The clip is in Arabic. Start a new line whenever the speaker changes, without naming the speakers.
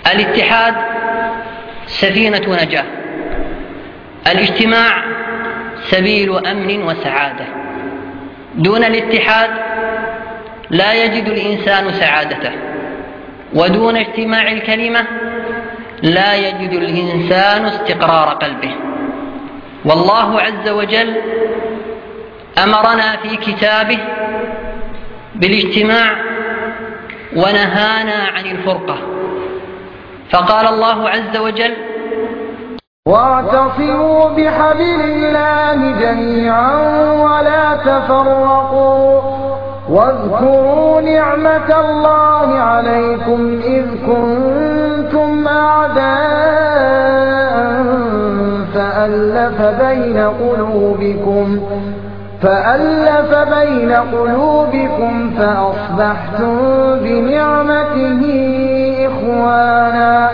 الاتحاد سفينة نجاة، الاجتماع سبيل أمن وسعادة. دون الاتحاد لا يجد الإنسان سعادته، ودون اجتماع الكلمة لا يجد الإنسان استقرار قلبه. والله عز وجل أمرنا في كتابه بالاجتماع ونهانا عن الفرقة، فقال الله عز وجل:
واعتصموا بحبل الله جميعا ولا تفرقوا واذكروا نعمة الله عليكم إذ كنتم أعداء فألف بين قلوبكم فأصبحتم بنعمته إخوانا